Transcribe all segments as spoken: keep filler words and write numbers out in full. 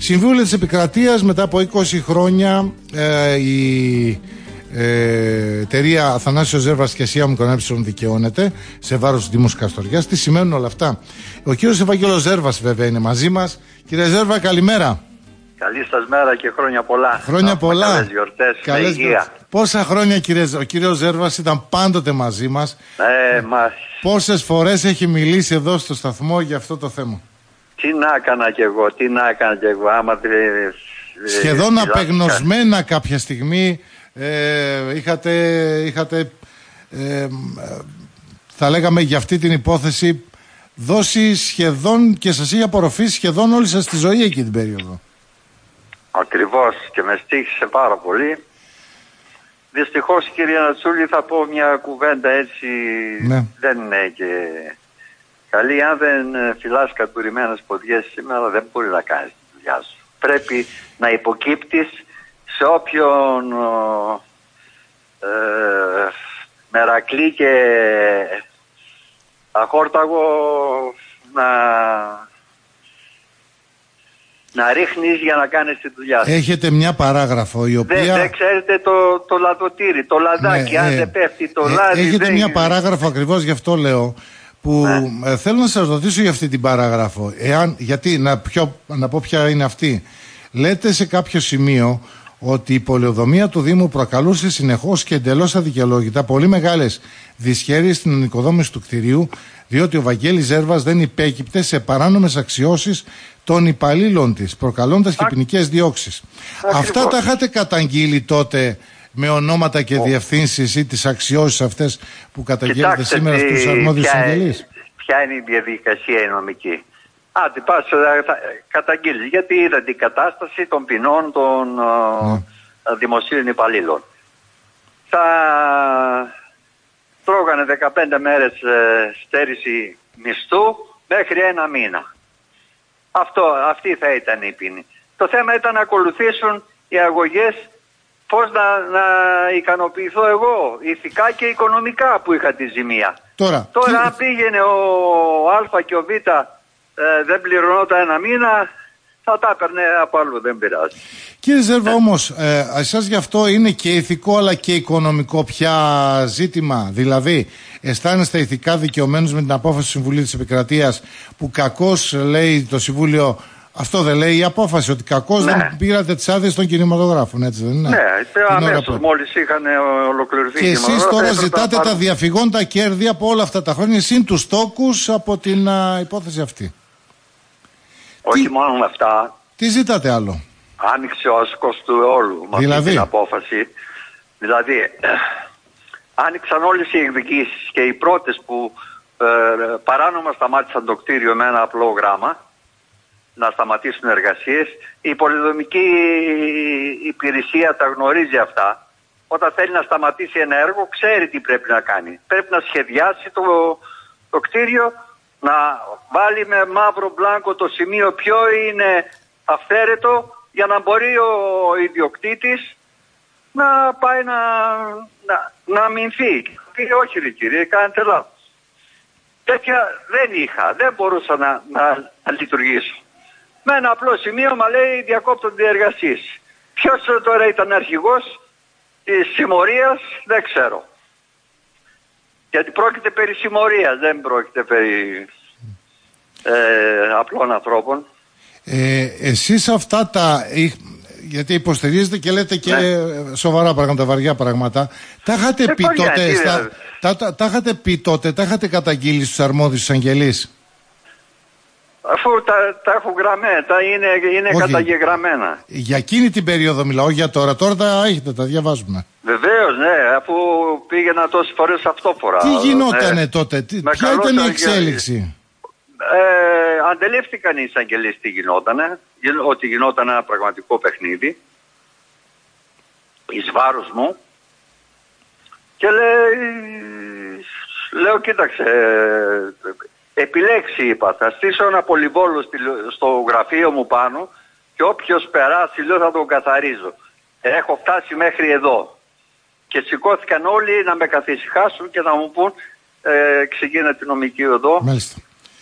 Συμβούλιο της Επικρατείας, μετά από είκοσι χρόνια ε, η ε, εταιρεία Αθανάσιος Ζέρβας και Ασία Μικονέψεων δικαιώνεται σε βάρος του Δήμου Καστοριάς. Τι σημαίνουν όλα αυτά? Ο κύριος Ευαγγέλος Ζέρβας βέβαια είναι μαζί μας. Κύριε Ζέρβα, καλημέρα. Καλή σας μέρα και χρόνια πολλά. Χρόνια πολλά. Καλές γιορτές. Καλές γιορτές. Πόσα χρόνια, κύριε, ο κύριος Ζέρβας ήταν πάντοτε μαζί μας. Ε, μας... Πόσες φορές έχει μιλήσει εδώ στο σταθμό για αυτό το θέμα? Τι να έκανα κι εγώ, τι να έκανα κι εγώ, άμα... Σχεδόν ε, απεγνωσμένα κάποια στιγμή ε, είχατε, είχατε ε, θα λέγαμε για αυτή την υπόθεση δώσει σχεδόν και σας είχε απορροφήσει σχεδόν όλη σας τη ζωή εκεί την περίοδο. Ακριβώς, και με στοίχησε πάρα πολύ. Δυστυχώς, κύριε Νατσούλη, θα πω μια κουβέντα έτσι, ναι. Δεν είναι και καλή. Αν δεν φυλάς κατουρημένες ποδιές σήμερα, δεν μπορεί να κάνεις τη δουλειά σου. Πρέπει να υποκύπτεις σε όποιον ε, μερακλή και αχόρταγο να... να ρίχνεις για να κάνεις τη δουλειά σου. Έχετε μια παράγραφο η οποία... Δεν, δεν ξέρετε το, το λαδοτήρι, το λαδάκι, ναι, αν ε, δεν πέφτει το ε, λάδι... Έχετε δεν... μια παράγραφο, ακριβώς γι' αυτό λέω, που ναι. ε, θέλω να σας ρωτήσω για αυτή την παράγραφο. Εάν, γιατί, να, ποιο, να πω ποια είναι αυτή. Λέτε σε κάποιο σημείο ότι η πολεοδομία του Δήμου προκαλούσε συνεχώς και εντελώς αδικαιολόγητα πολύ μεγάλες δυσχέρειες στην ανοικοδόμηση του κτηρίου, διότι ο Βαγγέλης Ζέρβας δεν υπέκυπτε σε παράνομες αξιώσεις των υπαλλήλων της, προκαλώντας και ποινικές διώξεις. Αυτά τα είχατε καταγγείλει τότε με ονόματα και oh. διευθύνσεις ή τις αξιώσεις αυτές που καταγγέλλετε σήμερα στους αρμόδιους συγγελείς? Ποια είναι η διαδικασία η νομική? Άντε πας καταγγείλεις, γιατί είδα την κατάσταση των ποινών των mm. δημοσίων υπαλλήλων. Θα τρώγανε δεκαπέντε μέρες στέρηση μισθού μέχρι ένα μήνα. Αυτό, αυτή θα ήταν η ποινή. Το θέμα ήταν να ακολουθήσουν οι αγωγές πώς να, να ικανοποιηθώ εγώ ηθικά και οικονομικά που είχα τη ζημία. Τώρα, Τώρα τι... αν πήγαινε ο Α και ο Β ε, δεν πληρωνόταν ένα μήνα, θα τα έπαιρνε από άλλο, δεν πειράζει. Κύριε Ζέρβα, όμως, ε, εσάς γι' αυτό είναι και ηθικό αλλά και οικονομικό πια ζήτημα? Δηλαδή, αισθάνεστε ηθικά δικαιωμένους με την απόφαση του Συμβουλίου της Επικρατείας, που κακώς λέει το Συμβούλιο, αυτό δεν λέει η απόφαση, ότι κακώς ναι. δεν πήρατε τις άδειες των κινηματογράφων, έτσι δεν είναι? Ναι, αμέσως μόλις είχαν ολοκληρωθεί. Και εσείς τώρα ζητάτε τα διαφυγόντα κέρδη από όλα αυτά τα χρόνια, συν τους τόκους από την α, υπόθεση αυτή. Όχι τι, μόνο με αυτά. Τι ζητάτε άλλο? Άνοιξε ο ασκός του όλου με δηλαδή? αυτή την απόφαση. Δηλαδή, ε, άνοιξαν όλες οι εκδικήσεις και οι πρώτες που ε, παράνομα σταμάτησαν το κτίριο με ένα απλό γράμμα να σταματήσουν εργασίες. Η πολυδομική υπηρεσία τα γνωρίζει αυτά. Όταν θέλει να σταματήσει ένα έργο, ξέρει τι πρέπει να κάνει. Πρέπει να σχεδιάσει το, το κτίριο, να βάλει με μαύρο μπλάνκο το σημείο ποιο είναι αυθαίρετο, για να μπορεί ο ιδιοκτήτης να πάει να, να, να αμυνθεί. Και όχι ρε κύριε, κάνετε λάθος. Τέτοια δεν είχα, δεν μπορούσα να, να, να λειτουργήσω. Με ένα απλό σημείο μα λέει διακόπτονται οι εργασίες. Ποιος τώρα ήταν αρχηγός της συμμορίας, δεν ξέρω. Γιατί πρόκειται περί συμμορίας, δεν πρόκειται περί ε, απλών ανθρώπων. Ε, εσείς αυτά τα... γιατί υποστηρίζετε και λέτε και ναι. σοβαρά πράγματα, βαριά πράγματα. Τα είχατε ε, πει τότε, στα, τα, τα, τα είχατε πει τότε, τα είχατε καταγγείλει στους αρμόδιους εισαγγελείς? Αφού τα, τα έχω γραμμένα, τα είναι, είναι καταγεγραμμένα. Για εκείνη την περίοδο μιλάω, για τώρα. Τώρα τα έχετε, τα διαβάζουμε. Βεβαίως, ναι, αφού πήγαινα τόσες φορές αυτόφορα. Τι γινότανε ναι. τότε, τι, ποια ήταν η εξέλιξη? Ε, αντελήφθηκαν οι εισαγγελείς τι γινότανε, ότι γινόταν ένα πραγματικό παιχνίδι εις βάρος μου, και λέει, λέω κοίταξε, επιλέξει είπα, θα στήσω ένα πολυβόλο στο γραφείο μου πάνω και όποιος περάσει λέω θα τον καθαρίζω. Έχω φτάσει μέχρι εδώ. Και σηκώθηκαν όλοι να με καθησυχάσουν και να μου πούν ε, ξεκίνα τη νομική οδό. Μάλιστα.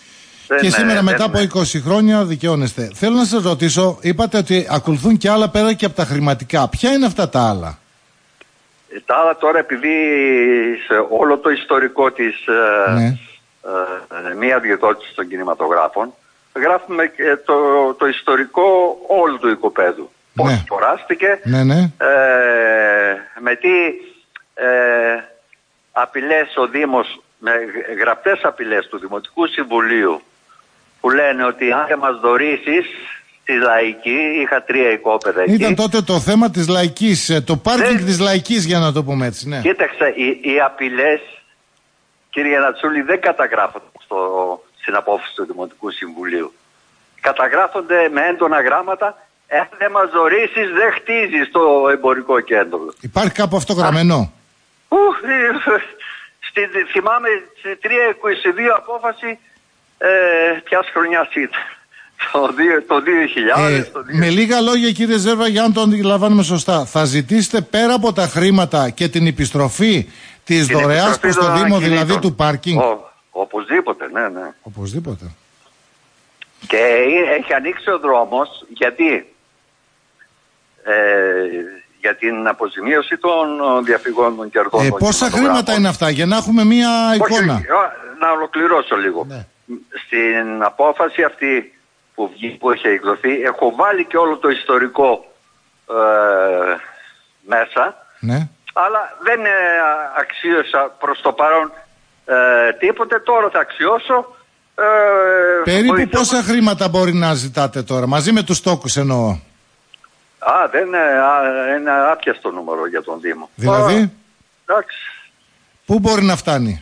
Και δεν, σήμερα, δεν, μετά δεν, από είκοσι χρόνια, δικαιώνεστε. Θέλω να σας ρωτήσω, είπατε ότι ακολουθούν και άλλα πέρα και από τα χρηματικά. Ποια είναι αυτά τα άλλα? Τα άλλα τώρα, επειδή σε όλο το ιστορικό της ναι. ε, ε, μία διετότητας των κινηματογράφων, γράφουμε και το, το ιστορικό όλου του οικοπαίδου. Ναι. Πώς φοράστηκε, ναι, ναι. Ε, με τι ε, απειλές ο Δήμος, με γραπτές απειλές του Δημοτικού Συμβουλίου, που λένε ότι αν δεν μας δωρήσεις στη Λαϊκή, είχα τρία οικόπεδα εκεί. Ήταν τότε το θέμα της Λαϊκής, το πάρκινγκ δεν... της Λαϊκής, για να το πούμε έτσι. Ναι. Κοίταξε, οι, οι απειλές, κύριε Νατσούλη, δεν καταγράφονται στο, στην απόφαση του Δημοτικού Συμβουλίου. Καταγράφονται με έντονα γράμματα. Αν δεν μας δωρήσεις, δεν χτίζεις το εμπορικό κέντρο. Υπάρχει κάπου αυτό γραμμένο? Ουφ, στη, θυμάμαι στη τριακόσια είκοσι δύο απόφαση ε, ποιας χρονιάς ήταν. Το, το δύο χιλιάδες. Ε, το δύο... Με λίγα λόγια, κύριε Ζέρβα, για να το αντιλαμβάνουμε σωστά, θα ζητήσετε πέρα από τα χρήματα και την επιστροφή της την δωρεάς προς το Δήμο, δηλαδή του πάρκινγκ? Ο, οπωσδήποτε, ναι, ναι. Οπωσδήποτε. Και έχει ανοίξει ο δρόμος, γιατί ε, για την αποζημίωση των διαφυγών των κερδών. Ε, πόσα χρήματα είναι αυτά, για να έχουμε μία εικόνα? Όχι, να ολοκληρώσω λίγο. Ναι. Στην απόφαση αυτή που, βγει, που έχει εκδοθεί, έχω βάλει και όλο το ιστορικό ε, μέσα, ναι. αλλά δεν ε, αξίωσα προς το παρόν ε, τίποτε. Τώρα θα αξιώσω. Ε, Περίπου βοηθώ... πόσα χρήματα μπορεί να ζητάτε τώρα, μαζί με τους τόκους εννοώ? Α, δεν είναι, α, είναι άπιαστο νούμερο για τον Δήμο. Δηλαδή, α, εντάξει. Πού μπορεί να φτάνει?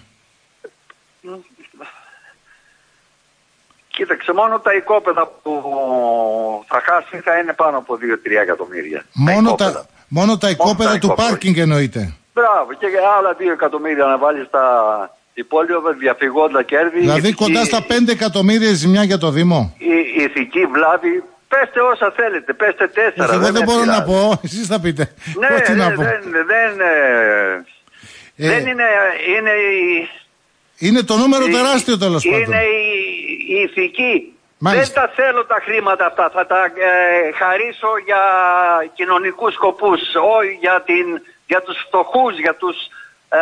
Κοίταξε, μόνο τα οικόπεδα που θα χάσει θα είναι πάνω από δύο με τρία εκατομμύρια. Μόνο τα, τα, μόνο τα οικόπεδα μόνο του τα πάρκινγκ εννοείται? Μπράβο, και άλλα δύο εκατομμύρια να βάλει στα υπόλοιπα διαφυγόντα κέρδη. Δηλαδή ηθική, κοντά στα πέντε εκατομμύρια ζημιά για το Δήμο. Η ηθική βλάβη. Πέστε όσα θέλετε, πέστε τέσσερα. Εγώ δεν, δεν μπορώ να πω, εσείς θα πείτε. Ναι, Ό,τι ναι, να πω. δεν, δεν, ε, δεν είναι, είναι η... Είναι το νούμερο η, τεράστιο, τέλος πάντων. Είναι η, η ηθική. Μάλιστα. Δεν τα θέλω τα χρήματα αυτά, θα τα ε, χαρίσω για κοινωνικούς σκοπούς, όχι για, την, για τους φτωχούς, για, τους, ε,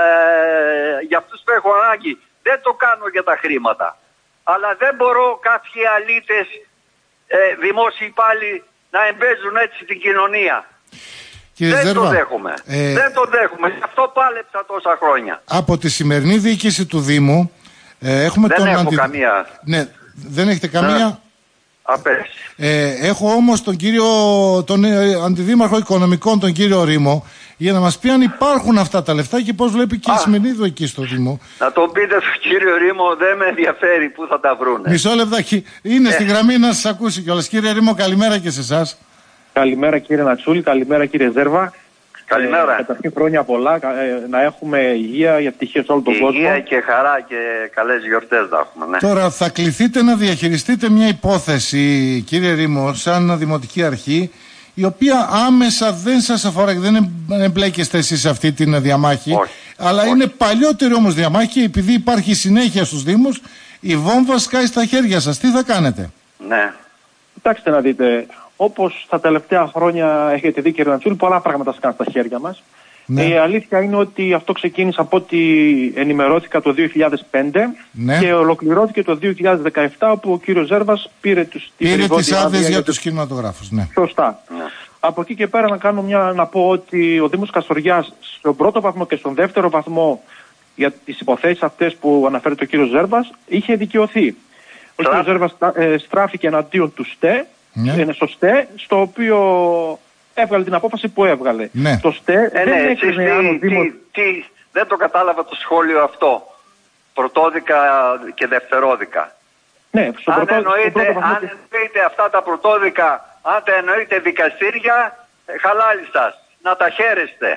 για αυτούς που έχω ανάγκη. Δεν το κάνω για τα χρήματα. Αλλά δεν μπορώ κάποιοι αλήτες, Ε, δημόσιοι υπάλληλοι να εμπέζουν έτσι την κοινωνία. Κύριε δεν Ζέρβα, το δέχομαι. Ε... Δεν το δέχομαι. Γι' αυτό πάλεψα τόσα χρόνια. Από τη σημερινή διοίκηση του Δήμου ε, έχουμε δεν τον έχω αντι... καμία. Ναι, δεν έχετε καμία. Απέσει. Ε, έχω όμως τον κύριο, τον ε, αντιδήμαρχο οικονομικών, τον κύριο Ρήμο, για να μας πει αν υπάρχουν αυτά τα λεφτά και πώς βλέπει και Α, η σημερινή δοική στο Δήμο. Να τον πείτε στον κύριο Ρήμο, δεν με ενδιαφέρει πού θα τα βρούνε. Μισό λεπτάκι, είναι ε. στη γραμμή να σας ακούσει κιόλας. Κύριε Ρήμο, καλημέρα και σε εσάς. Καλημέρα κύριε Νατσούλη, καλημέρα κύριε Ζέρβα. Καλημέρα. Ε, καταρχήν χρόνια πολλά, ε, να έχουμε υγεία για ευτυχία σε όλο τον υγεία κόσμο. Υγεία και χαρά και καλές γιορτές να έχουμε. Ναι. Τώρα θα κληθείτε να διαχειριστείτε μια υπόθεση, κύριε Ρήμο, σαν δημοτική αρχή, η οποία άμεσα δεν σας αφορά και δεν εμπλέκεστε εσείς σε αυτή τη διαμάχη. Όχι, αλλά όχι. Είναι παλιότερη όμως διαμάχη, επειδή υπάρχει συνέχεια στους Δήμους, η βόμβα σκάει στα χέρια σας. Τι θα κάνετε? Ναι. Κοιτάξτε να δείτε, όπως τα τελευταία χρόνια έχετε δει κύριε Νατσούλη, πολλά πράγματα σκάνε στα χέρια μας. Ναι. Η αλήθεια είναι ότι αυτό ξεκίνησε από ό,τι ενημερώθηκα το δύο χιλιάδες πέντε, ναι, και ολοκληρώθηκε το δύο χιλιάδες δεκαεπτά, όπου ο κύριος Ζέρβας πήρε, τους, πήρε τις άδειες για, για τους κινηματογράφους. Ναι. Σωστά. Ναι. Από εκεί και πέρα να, κάνω μια, να πω ότι ο Δήμος Καστοριάς στον πρώτο βαθμό και στον δεύτερο βαθμό για τις υποθέσεις αυτές που αναφέρεται ο κύριος Ζέρβας είχε δικαιωθεί. Ο κύριος Ζέρβας ε, στράφηκε εναντίον του ΣΤΕ, ναι, στο ΣΤΕ, στο οποίο έβγαλε την απόφαση που έβγαλε. Ναι. Το ΣΤΕ ε, δεν ναι, έκρινε αν ο Δήμος... Τι, τι, δεν το κατάλαβα το σχόλιο αυτό. Πρωτόδικα και δευτερόδικα. Ναι, στο αν, πρωτό, εννοείτε, στο πρώτο αν εννοείτε αυτά τα πρωτόδικα, αν τα εννοείτε δικαστήρια, χαλάλι σας. Να τα χαίρεστε.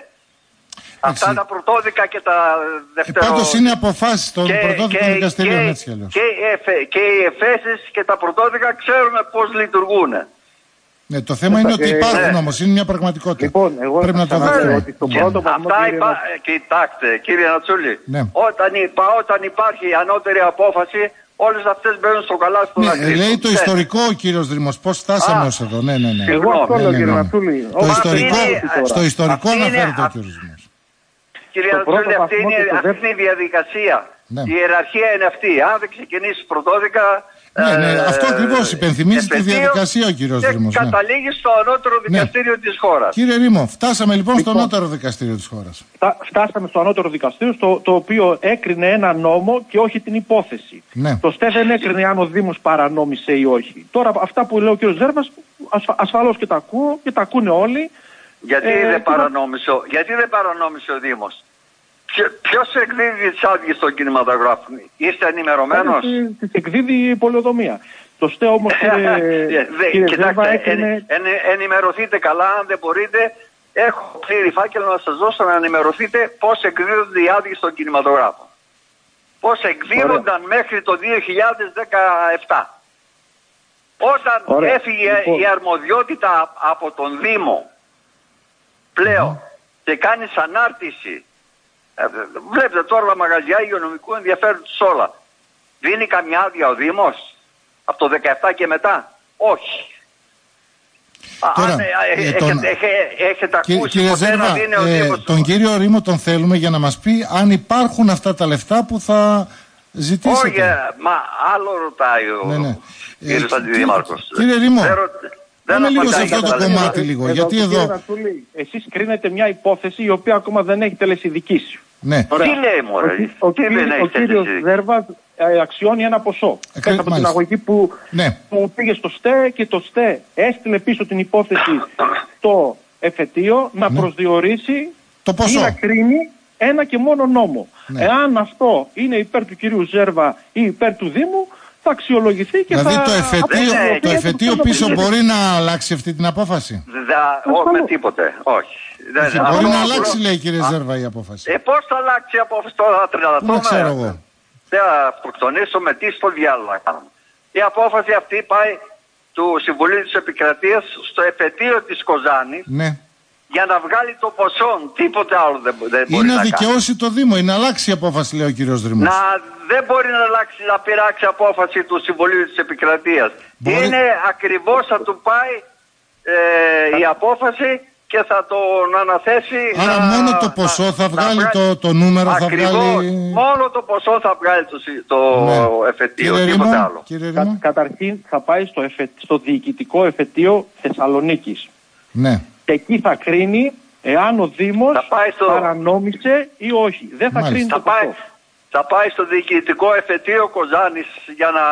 Αυτά τα πρωτόδικα και τα δευτερόδικα. Ε, πάντως είναι αποφάσεις των πρωτόδικων δικαστηρίων, έτσι κι αλλιώς. Και, και, και οι εφέσεις και τα πρωτόδικα ξέρουμε πώς λειτουργούν. Ναι, το θέμα είναι ότι υπάρχουν ναι. όμως, είναι μια πραγματικότητα. Λοιπόν, εγώ πρέπει να το δεχτούμε. Ότι το πρώτο βαθμό, αυτά κύριε... υπά... Κοιτάξτε, κύριε Νατσούλη, ναι. όταν, υπά... όταν υπάρχει ανώτερη απόφαση, όλες αυτές μπαίνουν στο καλάθι του ναι, δακρύου. λέει το ιστορικό ο κύριος Δρυμός, πώς φτάσαμε ως εδώ. Ναι, ναι, ναι. Εγώ αυτό λέω, κύριε Νατούλη. Στο ιστορικό αναφέρεται ο κύριος Δρυμός. Κύριε Νατούλη, αυτή είναι η διαδικασία. Ναι. Η ιεραρχία είναι αυτή. Αν δεν ξεκινήσει πρωτόδικα. Ναι, ναι, ε, αυτό ακριβώς υπενθυμίζει τη διαδικασία ο κύριος Δρυμός. Και καταλήγει ναι. στο ανώτερο δικαστήριο ναι. της χώρας. Κύριε Ρήμο, φτάσαμε λοιπόν, λοιπόν στο ανώτερο δικαστήριο της χώρας. Φτάσαμε στο ανώτερο δικαστήριο, στο, το οποίο έκρινε ένα νόμο και όχι την υπόθεση. Ναι. Το ΣΤΕ δεν έκρινε αν ο Δήμος παρανόμησε ή όχι. Τώρα αυτά που λέει ο κύριος Ζέρβας, ασφα, ασφαλώς και τα ακούω και τα ακούνε όλοι. Γιατί, ε, δεν, παρανόμησε, το... γιατί δεν παρανόμησε ο Δήμος? Ποιος εκδίδει τις άδειες στον κινηματογράφο? Είστε ενημερωμένος? Τις εκδίδει η πολεοδομία. Το ΣΤΕ όμως κύριε Ζέρβα έκρινε... εν, ενημερωθείτε καλά, αν δεν μπορείτε. Έχω πλήρη φάκελο να σας δώσω να ενημερωθείτε πώς εκδίδονται οι άδειες στον κινηματογράφο. Πώς εκδίδονταν Ωραία. μέχρι το δύο χιλιάδες δεκαεπτά. Όταν Ωραία. έφυγε λοιπόν. η αρμοδιότητα από τον Δήμο πλέον mm. και κάνεις ανάρτηση. Βλέπετε τώρα τα μαγαζιά υγειονομικού ενδιαφέροντος όλα. Δίνει καμιά άδεια ο Δήμος από το δεκαεπτά και μετά? Όχι. Τώρα, Αν, ε, τον... έχετε, έχετε ακούσει κύριε ποτέ Ζέρβα, να δίνει ο ε, Δήμος? Τον κύριο Ρήμο τον θέλουμε για να μας πει αν υπάρχουν αυτά τα λεφτά που θα ζητήσετε. Όχι, μα άλλο ρωτάει ο ναι, ναι. κύριος Αντιδήμαρχος. Κύριε Ρήμο, πάμε λίγο σε αυτό το κομμάτι λίγο. Εδώ, γιατί εδώ... Νατούλη, εσείς κρίνετε μια υπόθεση η οποία ακόμα δεν έχει τελεσιδικήσει. Ναι. Τι λέει μωρέ? Ο, ο, ο, ο κύριος Ζέρβας ε, αξιώνει ένα ποσό. Ε, Πέρα από την αγωγή που, ναι. που πήγε στο ΣΤΕ και το ΣΤΕ έστειλε πίσω την υπόθεση στο εφετείο να ναι. προσδιορίσει το ποσό. Ή να κρίνει ένα και μόνο νόμο. Ναι. Εάν αυτό είναι υπέρ του κυρίου Ζέρβα ή υπέρ του Δήμου, θα αξιολογηθεί και δηλαδή θα... το εφετείο, ναι, το εφετείο πίσω το μπορεί να αλλάξει αυτή την απόφαση? Όχι με τίποτε, όχι. Δεν μπορεί να αλλάξει, λέει κύριε Ζέρβα, η απόφαση. Ε, πώς θα αλλάξει η απόφαση τώρα? τριάντα Δεν ξέρω εγώ. Δεν θα αυτοκτονήσουμε, τι στο διάλογο να κάνουμε. Η απόφαση αυτή πάει του Συμβουλίου της Επικρατείας στο εφετείο της Κοζάνης. Ναι. Για να βγάλει το ποσό, τίποτε άλλο δεν, δεν μπορεί είναι να κάνει. Είναι να δικαιώσει το Δήμο, είναι να αλλάξει η απόφαση, λέει ο κύριος Δρυμός. Να, δεν μπορεί να αλλάξει, να πειράξει απόφαση του Συμβουλίου της Επικρατείας. Μπορεί... Είναι ακριβώς θα του πάει ε, η απόφαση και θα τον αναθέσει. Άρα να, μόνο το ποσό να, θα βγάλει να το, το νούμερο, ακριβώς, θα βγάλει... μόνο το ποσό θα βγάλει το, το ναι. εφετείο, κύριε τίποτε Ρήμο, άλλο. Κα, καταρχήν θα πάει στο, εφε, στο διοικητικό εφετείο Θεσσαλονίκης. Ναι. Και εκεί θα κρίνει εάν ο Δήμος στο... παρανόμησε ή όχι. Δεν θα Μάλιστα. κρίνει θα το πάει, ποσό. Θα πάει στο διοικητικό εφετείο Κοζάνης για να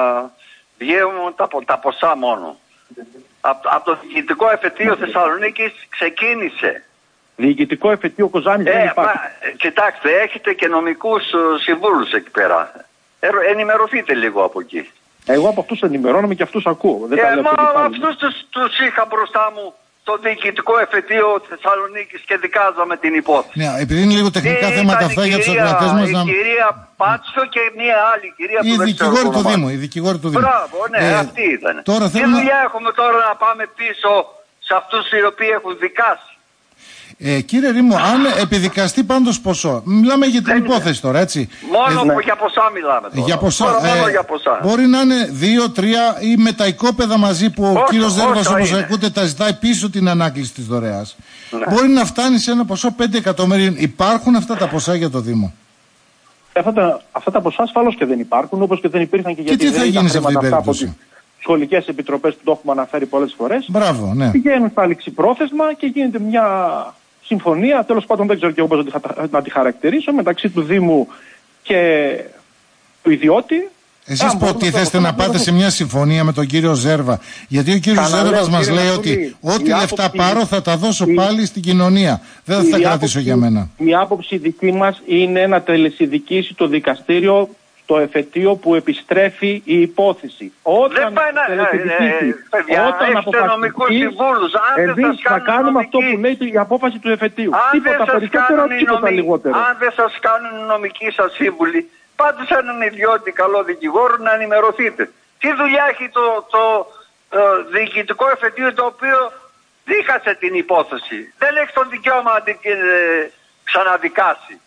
βγαίνουν τα, τα ποσά μόνο. Από, από το διοικητικό εφετείο Θεσσαλονίκης ξεκίνησε. Διοικητικό εφετείο Κοζάνης ε, δεν υπάρχει. Μα, κοιτάξτε, έχετε και νομικούς συμβούλους εκεί πέρα. Ε, ενημερωθείτε λίγο από εκεί. Εγώ από αυτούς ενημερώνομαι και αυτούς ακούω. Δεν ε, τα μα αυτούς τους, τους είχα μπροστά μου το διοικητικό εφετείο Θεσσαλονίκης και δικάζαμε την υπόθεση. Ναι, επειδή είναι λίγο τεχνικά ε, θέματα αυτά για τους ακροατές μας. Η να... κυρία Πάτσο και μία άλλη κυρία η που δεν ξέρω. Του Δήμου, η δικηγόρη του Δήμου. Μπράβο, ναι, ε, αυτή ήταν. Τώρα Τι θέλουμε... δουλειά έχουμε τώρα να πάμε πίσω σε αυτούς οι οποίοι έχουν δικάσει? Ε, κύριε Ρήμο, αν επιδικαστεί πάντως ποσό, μιλάμε για την δεν υπόθεση είναι. Τώρα, έτσι. Μόνο ε, ναι. για ποσά μιλάμε τώρα. Για ποσά, τώρα, ε, μόνο για ποσά. Μπορεί να είναι δύο, τρία ή με τα οικόπεδα μαζί που όσο, ο κύριος Ζέρβας, όπως ακούτε, τα ζητάει πίσω την ανάκληση της δωρεάς. Ναι. Μπορεί να φτάνει σε ένα ποσό πέντε εκατομμύρια. Υπάρχουν αυτά τα ποσά για το Δήμο? Αυτά τα, αυτά τα ποσά ασφαλώς και δεν υπάρχουν, όπως και δεν υπήρχαν και, και γιατί δεν ήταν χρήματα αυτά από τις σχολικές επιτροπές που το έχουμε αναφέρει πολλές φορές. Μπράβο, ναι. Πηγαίνουν στα ληξιπρόθεσμα και γίνεται μια συμφωνία, τέλος πάντων δεν ξέρω και εγώ πώς να τη χαρακτηρίσω, μεταξύ του Δήμου και του ιδιώτη. Εσείς προτίθεστε να πάτε σε μια συμφωνία με τον κύριο Ζέρβα? Γιατί ο κύριος Ζέρβας μας λέει ότι ό,τι λεφτά πάρω θα τα δώσω πάλι στην κοινωνία. Δεν θα τα κρατήσω για μένα. Η άποψη δική μας είναι να τελεσιδικήσει το δικαστήριο το εφετείο που επιστρέφει η υπόθεση. Όταν δεν πάει να... τελεσιδικήσει, παιδιά, όταν αποφασιστεί, εμείς θα κάνουμε αυτό που λέει η απόφαση του εφετείου. Αν τίποτα περισσότερο, τίποτα νομι... λιγότερο. Αν δεν σας κάνουν οι νομικοί σας σύμβουλοι, πάτε σε έναν ιδιώτη καλό δικηγόρο να ενημερωθείτε. Τι δουλειά έχει το, το, το διοικητικό εφετείο το οποίο δίχασε την υπόθεση? Δεν έχει το δικαίωμα να την ε, ξαναδικάσει.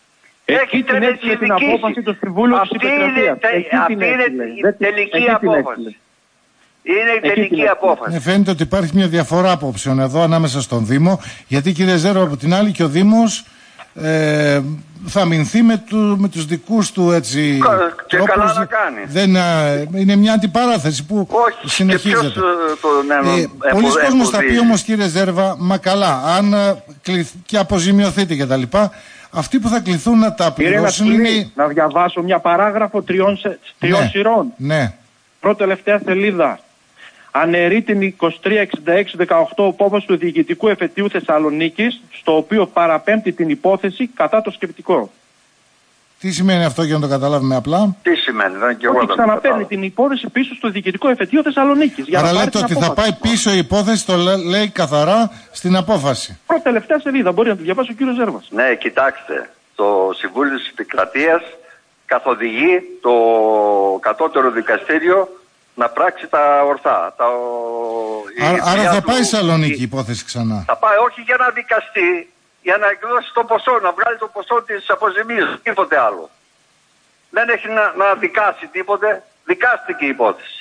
Εκεί την έστειλε την απόφαση του Συμβούλου της Επικρατείας. Αυτή είναι η τελική απόφαση. Είναι η τελική απόφαση. Ε, φαίνεται ότι υπάρχει μια διαφορά απόψεων εδώ ανάμεσα στον Δήμο, γιατί κύριε Ζέρβα από την άλλη και ο Δήμος ε, θα αμυνθεί με, του, με τους δικούς του έτσι και τρόπους. Καλά να κάνει. Δεν, ε, είναι μια αντιπαράθεση που όχι, συνεχίζεται. Και το, ναι, ε, πολλοί κόσμος θα πει όμως κύριε Ζέρβα, μα καλά, αν ε, κληθ, και αποζημιωθείτε και τα λοιπά, αυτοί που θα κληθούν να τα πληρώσουν είναι... Να διαβάσω μια παράγραφο τριών, τριών ναι, σειρών. Ναι. Πρώτη τελευταία σελίδα. Αναιρεί την είκοσι τρία εξήντα έξι δεκαοκτώ απόφαση του Διοικητικού Εφετείου Θεσσαλονίκης, στο οποίο παραπέμπτει την υπόθεση κατά το σκεπτικό. Τι σημαίνει αυτό για να το καταλάβουμε απλά? Τι σημαίνει, δεν και εγώ δεν ξαναπαίρνει την υπόθεση πίσω στο Διοικητικό Εφετείο Θεσσαλονίκης. Άρα λέτε ότι θα πάει πίσω η υπόθεση, το λέει καθαρά στην απόφαση. Πρώτη τελευταία σελίδα, μπορεί να τη διαβάσει ο κύριος Ζέρβας. Ναι, κοιτάξτε, το Συμβούλιο της Επικρατείας καθοδηγεί το κατώτερο δικαστήριο να πράξει τα ορθά. Τα... Άρα, άρα θα του... πάει Σαλονίκη η υπόθεση ξανά. Θα πάει όχι για να δικαστεί, για να εκδώσει το ποσό, να βγάλει το ποσό της αποζημίωσης, τίποτε άλλο. Δεν έχει να, να δικάσει τίποτε, δικάστηκε η υπόθεση.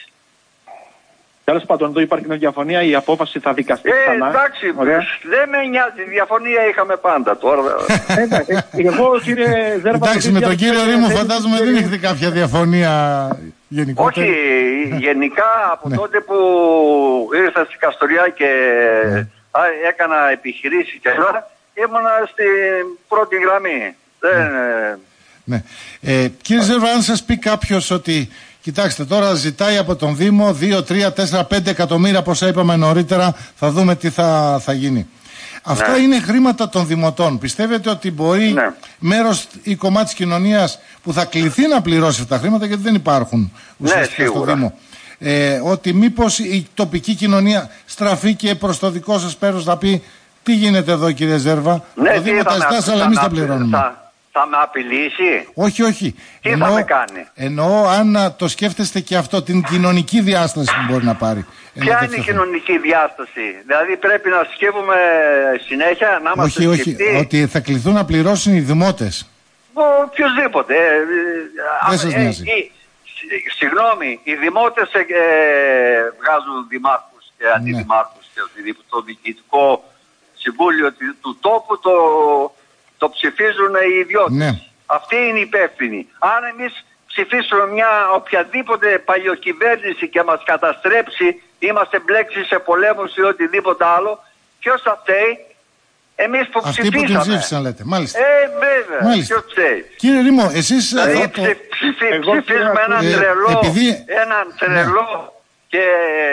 Τέλος πάντων, εδώ υπάρχει μια διαφωνία, η απόφαση θα δικαστεί ε, ξανά. Εντάξει, δεν με νοιάζει, διαφωνία είχαμε πάντα τώρα. ε, εγώ κύριε Ζέρβα... Εντάξει, με τον κύριο Ρήμο φαντάζομαι δεν έχετε κάποια διαφωνία γενικότερα. Όχι, γενικά από ναι. τότε που ήρθα στην Καστοριά και ναι. έκανα επιχειρήσεις και όλα, ήμουνα στην πρώτη γραμμή. Ναι. Δεν... ναι. Ε, κύριε Ζέρβα, αν σας πει κάποιος ότι κοιτάξτε, τώρα ζητάει από τον Δήμο δύο, τρία, τέσσερα, πέντε εκατομμύρια, πόσα είπαμε νωρίτερα, θα δούμε τι θα, θα γίνει. Αυτά ναι. είναι χρήματα των δημοτών. Πιστεύετε ότι μπορεί ναι. μέρος ή κομμάτι της κοινωνίας που θα κληθεί να πληρώσει αυτά τα χρήματα, γιατί δεν υπάρχουν ουσιαστικά ναι, στο Δήμο, ε, ότι μήπως η τοπική κοινωνία στραφεί και προς το δικό σας πέρος να πει τι γίνεται εδώ κύριε Ζέρβα, ναι, το Δήμο τα ζητάς αλλά εμείς τα πληρώνουμε. Θα... Θα με απειλήσει. Όχι, όχι. Τι εννοώ, θα με κάνει. Εννοώ αν το σκέφτεστε και αυτό, την κοινωνική διάσταση που μπορεί να πάρει. Ποια είναι η κοινωνική διάσταση? Δηλαδή πρέπει να σκέφτομαι συνέχεια, να είμαστε Όχι, σκεφτεί. όχι. Ότι θα κληθούν να πληρώσουν οι δημότες. Οποιοςδήποτε. Δεν σας νοιάζει. Ε, συγγνώμη, οι δημότες ε, βγάζουν δημάρχους και αντιδημάρχους και οτιδήποτε. Το διοικητικό συμβούλιο του τόπου το... το ψηφίζουν οι ιδιώτες. Ναι. Αυτή είναι η υπεύθυνη. Αν εμείς ψηφίσουμε μια οποιαδήποτε παλιοκυβέρνηση και μας καταστρέψει, είμαστε μπλέξει σε πολέμους ή οτιδήποτε άλλο, ποιος θα φταίει? Εμείς που αυτοί ψηφίσαμε. Αυτοί που την ψήφισαν λέτε. Μάλιστα. Ε, βέβαια. Μάλιστα. Ποιος φταίει? Κύριε Ρήμο, εσείς... Δηλαδή θα... ψηφ, ψηφ, ψηφίζουμε έναν ε, τρελό, επειδή... έναν τρελό ναι. και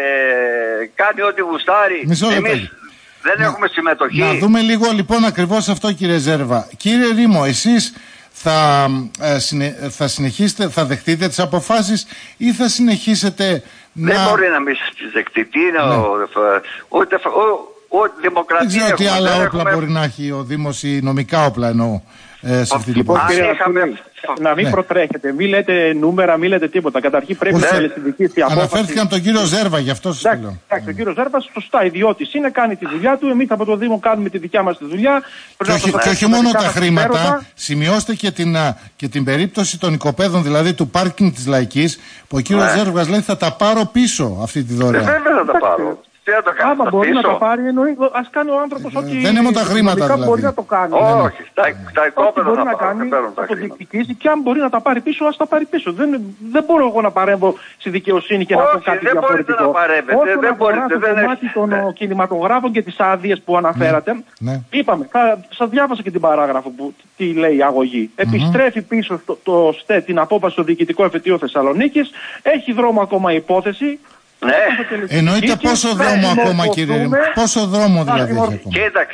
κάνει ό,τι γουστάρει. Εμείς δεν να, έχουμε συμμετοχή. Να δούμε λίγο λοιπόν ακριβώς αυτό κύριε Ζέρβα. Κύριε Ρήμο, εσείς θα, ε, συνε, θα συνεχίσετε, θα δεχτείτε τις αποφάσεις ή θα συνεχίσετε να... Δεν μπορεί να μην τις δεχτεί. Τι είναι ναι. ο, ούτε, ο, ο, δημοκρατία. Δεν ξέρω τι άλλα όπλα έχουμε... μπορεί να έχει ο Δήμος ή νομικά όπλα εννοώ. Ε, σε αυτή λοιπόν, κύριε, είχαμε... να μην ναι. προτρέχετε, μην λέτε νούμερα, μην λέτε τίποτα. Καταρχήν πρέπει ναι. να τελεσυνδικήσει η απόφαση. Αναφέρθηκαν τον κύριο Ζέρβα, γι' αυτό σας λέω. Εντάξει, ο κύριο Ζέρβα σωστά ιδιώτης είναι, κάνει τη δουλειά του. Εμείς από το Δήμο κάνουμε τη δικιά μας τη δουλειά. Και όχι, και όχι μόνο τα χρήματα, πέρωτα. Σημειώστε και την, και την περίπτωση των οικοπαίδων, δηλαδή του πάρκινγκ της Λαϊκής, που ο κύριος ναι. Ζέρβας λέει θα τα πάρω πίσω αυτή τη δωρεά. Βέβαια θα τα πάρω. Άμα μπορεί να τα πάρει, εννοεί, ας κάνει ο άνθρωπος ό,τι δεν είναι μόνο τα χρήματα δηλαδή. Μπορεί να το κάνει. Όχι, τα οικόπεδα θα να κάνει, θα το διεκδικήσει και αν μπορεί να τα πάρει πίσω, ας τα πάρει πίσω. Δεν, δεν μπορώ εγώ να παρέμβω στη δικαιοσύνη και όχι, να πω κάτι δεν διαφορετικό. Δεν μπορείτε να παρέμβετε. Δεν μπορείτε. Το κομμάτι των ναι. κινηματογράφων και τις άδειες που αναφέρατε, ναι. Ναι. είπαμε, θα, σας διάβασα και την παράγραφο που τι λέει η αγωγή. Mm-hmm. Επιστρέφει πίσω το, το ΣΤΕ την απόφαση στο Διοικητικό Εφετείο Θεσσαλονίκης, έχει δρόμο ακόμα υπόθεση. Ναι. Εννοείται πόσο δρόμο ακόμα κύριε Ρήμο, πόσο δρόμο δηλαδή έχει ακόμα. Κοίταξε,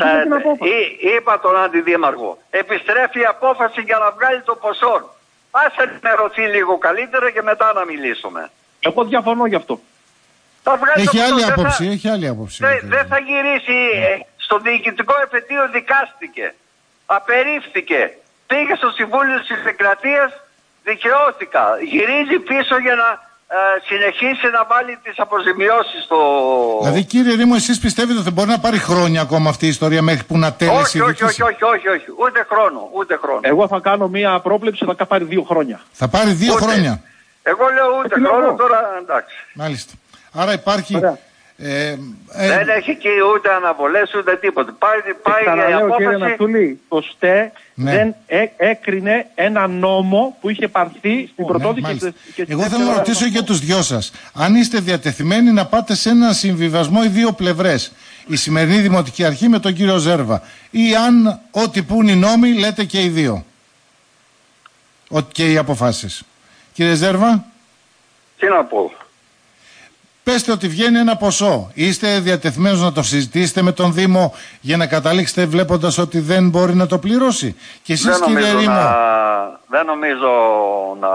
είπα τον αντιδήμαρχο, επιστρέφει η απόφαση για να βγάλει το ποσό. Ας ενημερωθεί λίγο καλύτερα και μετά να μιλήσουμε. Εγώ διαφωνώ γι' αυτό. Έχει άλλη άποψη, έχει άλλη άποψη. Δεν θα γυρίσει, στο Διοικητικό Εφετείο δικάστηκε, απερίφθηκε, πήγε στο Συμβούλιο της Επικρατείας, δικαιώθηκα, γυρίζει πίσω για να ε, συνεχίσει να βάλει τις αποζημιώσεις στο... Δηλαδή κύριε Ρήμο, εσείς πιστεύετε ότι μπορεί να πάρει χρόνια ακόμα αυτή η ιστορία μέχρι που να τέλεισει η όχι, όχι, όχι, όχι, όχι, ούτε χρόνο, ούτε χρόνο. Εγώ θα κάνω μία πρόβλεψη, θα πάρει δύο χρόνια. Θα πάρει δύο ούτε. χρόνια. Εγώ λέω ούτε ε, χρόνο, τώρα εντάξει. Μάλιστα. Άρα υπάρχει... Ε, ε, δεν έχει και ούτε αναβολές ούτε τίποτα. Πάει, πάει η απόφαση... Κύριε Ναυτούλη, το ΣΤΕ ναι. δεν έ, έκρινε ένα νόμο που είχε πάρθει στην oh, πρωτόδικη ναι, και, και Εγώ θέλω να ρωτήσω για τους δυο σας. Αν είστε διατεθειμένοι να πάτε σε ένα συμβιβασμό οι δύο πλευρές, η σημερινή Δημοτική Αρχή με τον κύριο Ζέρβα, ή αν ό,τι πουν οι νόμοι λέτε και οι δύο, ό, και οι αποφάσεις. Κύριε Ζέρβα. Τι να πω. Πέστε ότι βγαίνει ένα ποσό. Είστε διατεθειμένος να το συζητήσετε με τον Δήμο για να καταλήξετε βλέποντας ότι δεν μπορεί να το πληρώσει. Και εσείς κύριε Ρήμο. Να... Δεν νομίζω να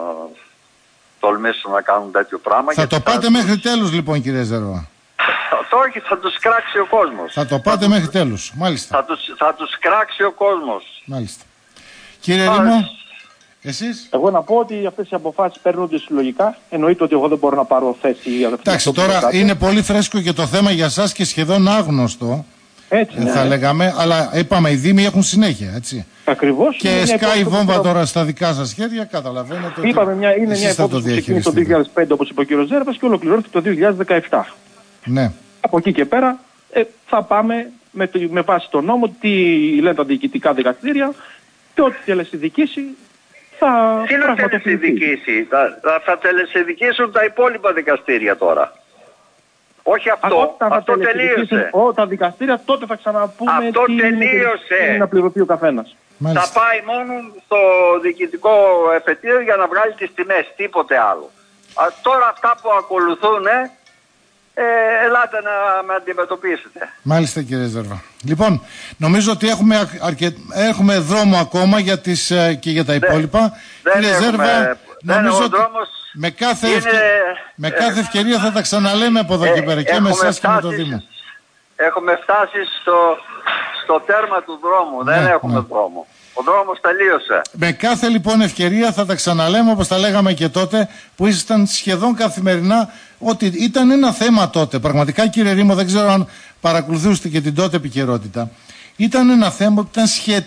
τολμήσουν να κάνουν τέτοιο πράγμα. Θα το πάτε θα... μέχρι τέλους λοιπόν κύριε Ζέρβα. Το όχι, θα τους κράξει ο κόσμος. Θα το πάτε θα μέχρι τους... τέλους. Μάλιστα. Θα τους, θα τους κράξει ο κόσμος. Μάλιστα. Κύριε Ρήμο. Εσείς? Εγώ να πω ότι αυτές οι αποφάσεις παίρνονται συλλογικά. Εννοείται ότι εγώ δεν μπορώ να πάρω θέση. Εντάξει, τώρα είναι πολύ φρέσκο και το θέμα για σας και σχεδόν άγνωστο. Έτσι, ναι. Θα λέγαμε, αλλά είπαμε οι Δήμοι έχουν συνέχεια, έτσι. Ακριβώς. Και σκάει η βόμβα το... τώρα στα δικά σας χέρια, καταλαβαίνετε. Είπαμε, μια, είναι μια υπόθεση που ξεκίνησε το δύο χιλιάδες πέντε, όπως είπε ο κ. Ζέρβας, και ολοκληρώθηκε το δύο χιλιάδες δεκαεπτά. Ναι. Από εκεί και πέρα ε, θα πάμε με, με βάση τον νόμο, τι λένε τα διοικητικά δικαστήρια και ό,τι τελεσυδικήσει. Θα τι να τελεσυδικήσει, θα, θα, θα τελεσυδικήσουν τα υπόλοιπα δικαστήρια τώρα. Όχι αυτό, Α, αυτό τελείωσε. Ό, τα δικαστήρια τότε θα ξαναπούμε αυτό τι τελείωσε. είναι να πληρωθεί ο καθένας. Θα πάει μόνο στο διοικητικό εφετείο για να βγάλει τις τιμές, τίποτε άλλο. Α, τώρα αυτά που ακολουθούν, ε, Ε, ελάτε να με αντιμετωπίσετε. Μάλιστα κύριε Ζέρβα. Λοιπόν, νομίζω ότι έχουμε, αρκε... έχουμε δρόμο ακόμα για τις, και για τα υπόλοιπα. Δεν, κύριε δεν Ζέρβα, έχουμε, νομίζω δεν ότι δρόμος με κάθε, είναι... ευκαι... με κάθε ευκαιρία θα τα ξαναλέμε από εδώ ε, και πέρα και με εσάς και με το Δήμο. Έχουμε φτάσει στο, στο τέρμα του δρόμου. Ναι, δεν έχουμε ναι. δρόμο. Ο δρόμος τελείωσε. Με κάθε λοιπόν ευκαιρία θα τα ξαναλέμε όπως τα λέγαμε και τότε που ήσασταν σχεδόν καθημερινά, ότι ήταν ένα θέμα τότε. Πραγματικά κύριε Ρήμο, δεν ξέρω αν παρακολουθούσατε και την τότε επικαιρότητα. Ήταν ένα θέμα που ήταν σχε...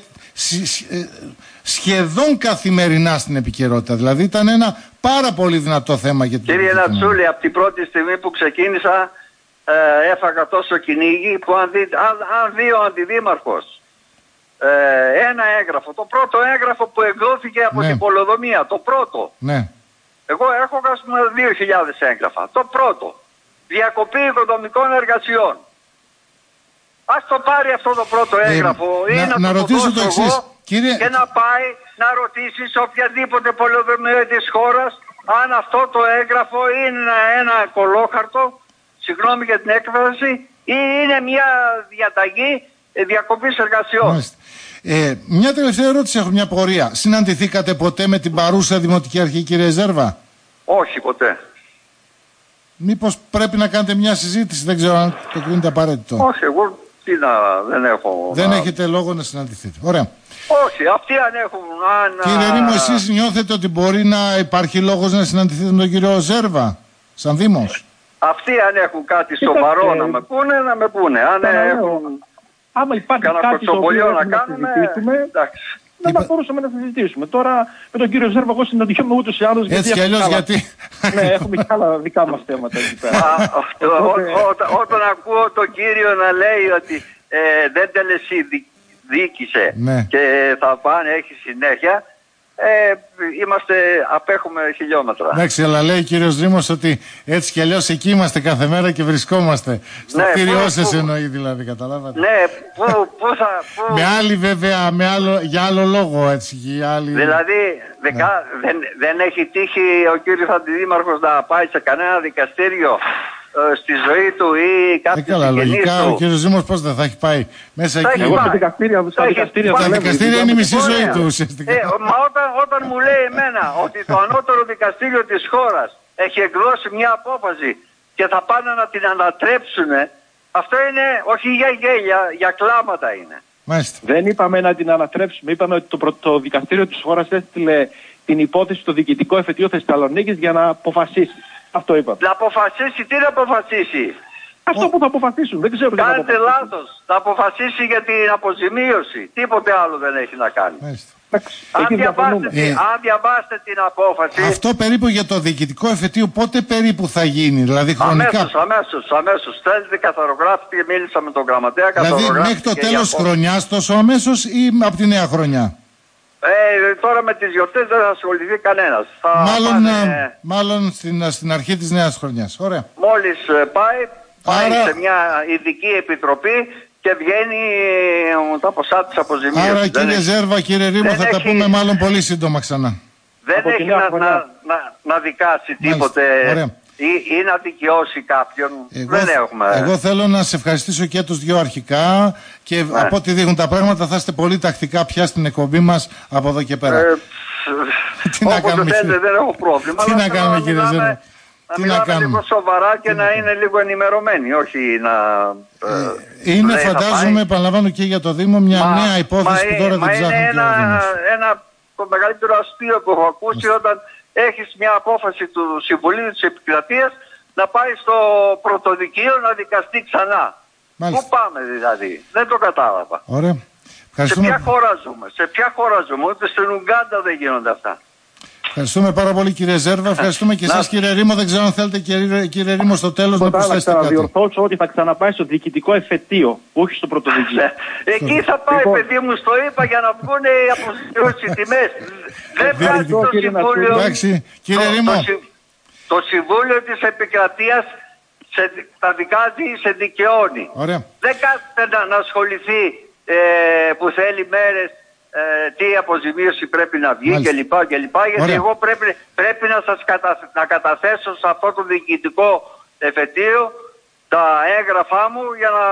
σχεδόν καθημερινά στην επικαιρότητα. Δηλαδή ήταν ένα πάρα πολύ δυνατό θέμα για την Κύριε Νατσούλη, από την πρώτη στιγμή που ξεκίνησα ε, έφαγα τόσο κυνήγι που αν δει, αν, αν δει ο αντιδήμαρχος Ε, ένα έγγραφο, το πρώτο έγγραφο που εκδόθηκε από ναι. την πολεοδομία, το πρώτο. Ναι. Εγώ έχω γράψει δύο χιλιάδες έγγραφα. Το πρώτο, διακοπή οικοδομικών εργασιών. Ας το πάρει αυτό το πρώτο έγγραφο ε, ή να, να, να το ρωτήσω το εξής, κύριε... και να πάει να ρωτήσει σε οποιαδήποτε πολεοδομία της χώρας αν αυτό το έγγραφο είναι ένα κολόχαρτο, συγγνώμη για την έκφραση, ή είναι μια διαταγή διακοπής εργασιών. Μάλιστα. Ε, μια τελευταία ερώτηση, έχω μια πορεία. Συναντηθήκατε ποτέ με την παρούσα Δημοτική Αρχή, κύριε Ζέρβα? Όχι, ποτέ. Μήπως πρέπει να κάνετε μια συζήτηση, δεν ξέρω αν το κρίνετε απαραίτητο. Όχι, εγώ τι να, δεν έχω... Δεν να... έχετε λόγο να συναντηθείτε. Ωραία. Όχι, αυτοί αν έχουν... Αν... Κύριε Ρήμο, εσείς νιώθετε ότι μπορεί να υπάρχει λόγος να συναντηθείτε με τον κύριο Ζέρβα, σαν Δήμος? Αυτοί αν έχουν κάτι σοβαρό να με πούνε, να με πούνε. Αν έχουν... Άμα υπάρχει κάτι το οποίο να, να συζητήσουμε, δεν θα μπορούσαμε να συζητήσουμε. Τώρα με τον κύριο Ζέρβα, εγώ συναντιόμαι ούτως ή άλλως. Έτσι κι αλλιώς γιατί. Ναι, έχουμε και άλλα δικά μας θέματα εκεί πέρα. Όταν ακούω τον κύριο να λέει ότι δεν τελεσυδίκησε και θα πάνε, έχει συνέχεια, Ε, είμαστε, απέχουμε χιλιόμετρα. Εντάξει, αλλά λέει ο κύριος Δήμος ότι έτσι κι αλλιώς εκεί είμαστε κάθε μέρα και βρισκόμαστε. Στο ναι, κτίριό σας εννοεί δηλαδή, καταλάβατε. Ναι, πού, πού θα... Πού... Με άλλη βέβαια, με άλλο, για άλλο λόγο έτσι. Για άλλη... Δηλαδή δεκα, ναι. δεν, δεν έχει τύχει ο κύριος Αντιδήμαρχος να πάει σε κανένα δικαστήριο στη ζωή του ή κάποιες ε, καλά, λογικά ο κύριος Δήμος πώς δεν θα έχει πάει μέσα θα εκεί. Εγώ στα δικαστήρια, στα δικαστήρια, τα δικαστήρια είναι η μισή ζωή του ουσιαστικά. Ε, μα όταν, όταν μου λέει εμένα ότι το ανώτερο δικαστήριο της χώρας έχει εκδώσει μια απόφαση και θα πάνε να την ανατρέψουν, αυτό είναι όχι για γέλια, για κλάματα είναι. Μάλιστα. Δεν είπαμε να την ανατρέψουμε, είπαμε ότι το, το δικαστήριο της χώρας έστειλε την υπόθεση στο διοικητικό εφετείο Θεσσαλονίκης για να αποφασίσει. Αυτό είπα. Να αποφασίσει, τι να αποφασίσει. Αυτό που θα αποφασίσουν, δεν ξέρω. Κάνετε λάθος. Θα αποφασίσει για την αποζημίωση. Τίποτε άλλο δεν έχει να κάνει. Αν διαβάσετε, ε, αν διαβάσετε την απόφαση... Αυτό περίπου για το διοικητικό εφετείο πότε περίπου θα γίνει, δηλαδή χρονικά? Αμέσως, αμέσως, αμέσως. Στέλνετε καθαρογράφη και μίλησα με τον γραμματέα. Δηλαδή μέχρι το τέλος χρονιάς τόσο αμέσως ή από τη νέα χρονιά? Ε, τώρα με τις γιορτές δεν θα ασχοληθεί κανένας. Θα μάλλον πάνε... μάλλον στην, στην αρχή της νέας χρονιάς. Ωραία. Μόλις πάει, πάει Άρα... σε μια ειδική επιτροπή και βγαίνει τα ποσά της αποζημίωσης. Άρα κύριε έχει... Ζέρβα, κύριε Ρήμο, θα έχει... τα πούμε μάλλον πολύ σύντομα ξανά. Δεν από έχει να, να, να, να δικάσει τίποτε ή, ή να δικαιώσει κάποιον. Εγώ, δεν έχουμε. Εγώ θέλω να σε ευχαριστήσω και τους δυο αρχικά και ναι. από ό,τι δείχνουν τα πράγματα θα είστε πολύ τακτικά πια στην εκπομπή μας από εδώ και πέρα. Ε, τι να κάνουμε, θέλετε, δεν έχω πρόβλημα. Τι να κάνουμε να κύριε Ζέρβα. Να τι μιλάμε να λίγο σοβαρά και να είναι λίγο ενημερωμένοι, όχι να... Ε, είναι φαντάζομαι, επαναλαμβάνω και για το Δήμο, μια μα, νέα υπόθεση μα, που τώρα μα δεν ψάχνουν. Είναι ένα, ένα το μεγαλύτερο αστείο που έχω ακούσει όταν έχεις μια απόφαση του Συμβουλίου της Επικρατείας να πάει στο πρωτοδικείο να δικαστεί ξανά. Μάλιστα. Πού πάμε δηλαδή, δεν το κατάλαβα. Ωραία. Σε ποια χώρα ζούμε, σε ποια χώρα ζούμε, ούτε στην Ουγκάντα δεν γίνονται αυτά. Ευχαριστούμε πάρα πολύ κύριε Ζέρβα, ευχαριστούμε και εσάς κύριε Ρήμο. Δεν ξέρω αν θέλετε κύριε, κύριε Ρήμο στο τέλος να προσθέσετε κάτι. Θα διορθώσω ότι θα ξαναπάει στο διοικητικό εφετείο, όχι στο πρωτοδικείο. Εκεί θα πάει λοιπόν, παιδί μου, στο είπα για να βγουν οι αποζημιώσεις τιμές. Δεν βγάζει το Συμβούλιο. Εντάξει, κύριε Ρήμο. Το, το Συμβούλιο της Επικρατείας σε, τα δικάζει, σε δικαιώνει. Ωραία. Δεν κάθεται να, να ασχοληθεί ε, που θέλει μέρες. Ε, τι αποζημίωση πρέπει να βγει κλπ. Γιατί Ωραία. εγώ πρέπει, πρέπει να σας κατα, να καταθέσω σε αυτό το διοικητικό εφετείο τα έγγραφά μου για να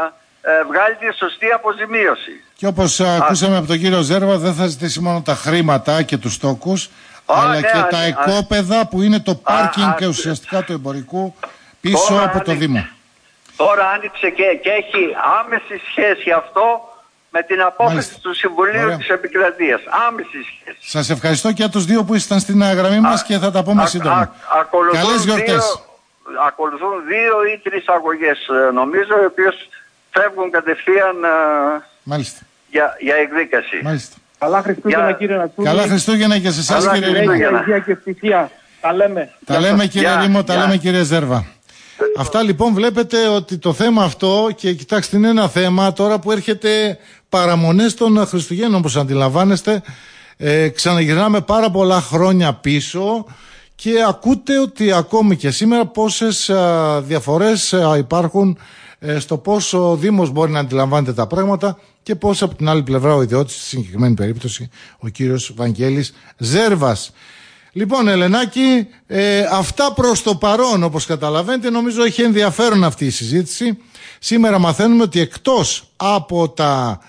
ε, βγάλει τη σωστή αποζημίωση. Και όπως Α, ακούσαμε από τον κύριο Ζέρβα, δεν θα ζητήσει μόνο τα χρήματα και τους τόκους, α, αλλά ναι, και α, τα α, εκόπεδα α, που είναι το πάρκινγκ και ουσιαστικά του εμπορικού πίσω από το άνοιξε, Δήμο. Τώρα άνοιξε και, και έχει άμεση σχέση αυτό με την απόφαση Μάλιστα. του Συμβουλίου Ωραία. της Επικρατείας. Άμεση σχέση. Σας ευχαριστώ και τους δύο που ήσασταν στην γραμμή μας α, και θα τα πούμε α, σύντομα. Α, Καλές γιορτές. Ακολουθούν δύο ή τρεις αγωγές νομίζω, οι οποίες φεύγουν κατευθείαν Μάλιστα. Για, για εκδίκαση. Μάλιστα. Καλά Χριστούγεννα για... κύριε Νατσούλη. Καλά Χριστούγεννα και σε εσάς κύριε Ρήμο. Υγεία και ευτυχία. Τα λέμε. Τα λέμε κύριε Ρήμο, τα λέμε κύριε Ζέρβα. Αυτά λοιπόν βλέπετε ότι το θέμα αυτό, και κοιτάξτε είναι ένα θέμα τώρα που έρχεται παραμονές των Χριστουγέννων όπως αντιλαμβάνεστε, ε, ξαναγυρνάμε πάρα πολλά χρόνια πίσω και ακούτε ότι ακόμη και σήμερα πόσες α, διαφορές α, υπάρχουν ε, στο πώς ο Δήμος μπορεί να αντιλαμβάνεται τα πράγματα και πώς από την άλλη πλευρά ο ιδιώτης, στη συγκεκριμένη περίπτωση ο κύριος Βαγγέλης Ζέρβας. Λοιπόν Ελενάκη, ε, αυτά προς το παρόν όπως καταλαβαίνετε. Νομίζω έχει ενδιαφέρον αυτή η συζήτηση. Σήμερα μαθαίνουμε ότι εκτός από τα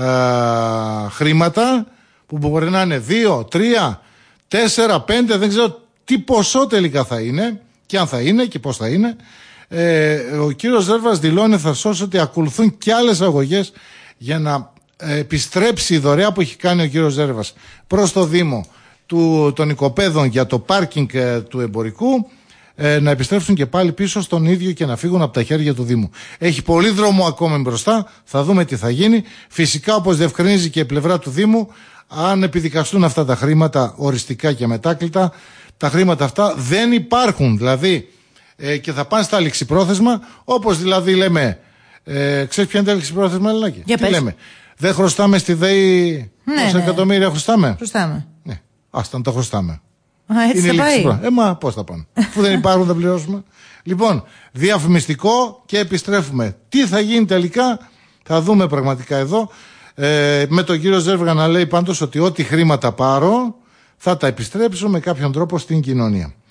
ε, χρήματα που μπορεί να είναι δύο, τρία, τέσσερα, πέντε, δεν ξέρω τι ποσό τελικά θα είναι και αν θα είναι και πώς θα είναι, ε, ο κύριος Ζέρβας δηλώνει ευθαρσώς ότι ακολουθούν και άλλες αγωγές για να ε, επιστρέψει η δωρεά που έχει κάνει ο κύριος Ζέρβας προς το Δήμο του, των οικοπαίδων για το πάρκινγκ ε, του εμπορικού, ε, να επιστρέψουν και πάλι πίσω στον ίδιο και να φύγουν από τα χέρια του Δήμου. Έχει πολύ δρόμο ακόμη μπροστά, θα δούμε τι θα γίνει. Φυσικά, όπως διευκρινίζει και η πλευρά του Δήμου, αν επιδικαστούν αυτά τα χρήματα οριστικά και μετάκλητα, τα χρήματα αυτά δεν υπάρχουν. Δηλαδή, ε, και θα πάνε στα ληξιπρόθεσμα, όπως δηλαδή λέμε. Ε, ξέρεις ποια είναι τα ληξιπρόθεσμα, Ελλάκη? Για τι πες. λέμε? Δεν χρωστάμε στη ΔΕΗ ναι, πόσα ναι. εκατομμύρια χρωστάμε? Χρωστάμε. Ναι, άστα να τα χρωστάμε. Α, έτσι είναι θα πάει. Ε, μα πώς θα πάνε? Αφού δεν υπάρχουν θα πληρώσουμε. Λοιπόν, διαφημιστικό και επιστρέφουμε. Τι θα γίνει τελικά θα δούμε πραγματικά εδώ. Ε, με τον κύριο Ζέρβα να λέει πάντως ότι ό,τι χρήματα πάρω θα τα επιστρέψω με κάποιον τρόπο στην κοινωνία.